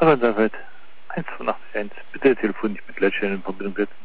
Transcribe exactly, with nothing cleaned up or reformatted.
Safed, Safed. eins zwei acht eins. Bitte Telefon nicht mit Leitstellen in Verbindung setzen.